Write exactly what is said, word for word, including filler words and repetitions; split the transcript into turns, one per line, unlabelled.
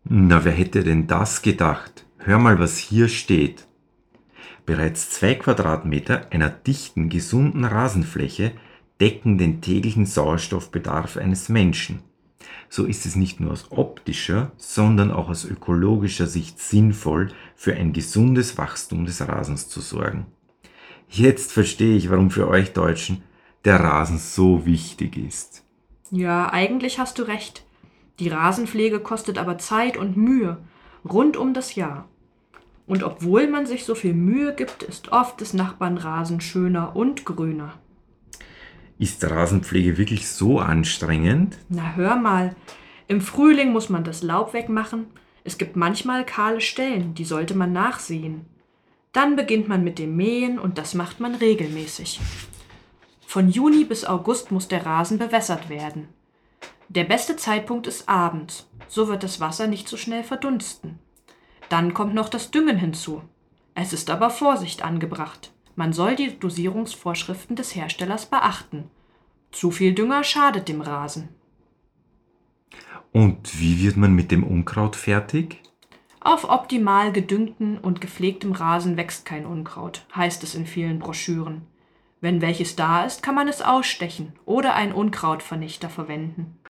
Na, wer hätte denn das gedacht? Hör mal, was hier steht. Bereits zwei Quadratmeter einer dichten, gesunden Rasenfläche decken den täglichen Sauerstoffbedarf eines Menschen. So ist es nicht nur aus optischer, sondern auch aus ökologischer Sicht sinnvoll, für ein gesundes Wachstum des Rasens zu sorgen. Jetzt verstehe ich, warum für euch Deutschen der Rasen so wichtig ist.
Ja, eigentlich hast du recht. Die Rasenpflege kostet aber Zeit und Mühe, rund um das Jahr. Und obwohl man sich so viel Mühe gibt, ist oft des Nachbarn Rasen schöner und grüner.
Ist Rasenpflege wirklich so anstrengend?
Na hör mal, im Frühling muss man das Laub wegmachen. Es gibt manchmal kahle Stellen, die sollte man nachsehen. Dann beginnt man mit dem Mähen und das macht man regelmäßig. Von Juni bis August muss der Rasen bewässert werden. Der beste Zeitpunkt ist abends, so wird das Wasser nicht so schnell verdunsten. Dann kommt noch das Düngen hinzu. Es ist aber Vorsicht angebracht. Man soll die Dosierungsvorschriften des Herstellers beachten. Zu viel Dünger schadet dem Rasen.
Und wie wird man mit dem Unkraut fertig?
Auf optimal gedüngten und gepflegtem Rasen wächst kein Unkraut, heißt es in vielen Broschüren. Wenn welches da ist, kann man es ausstechen oder einen Unkrautvernichter verwenden.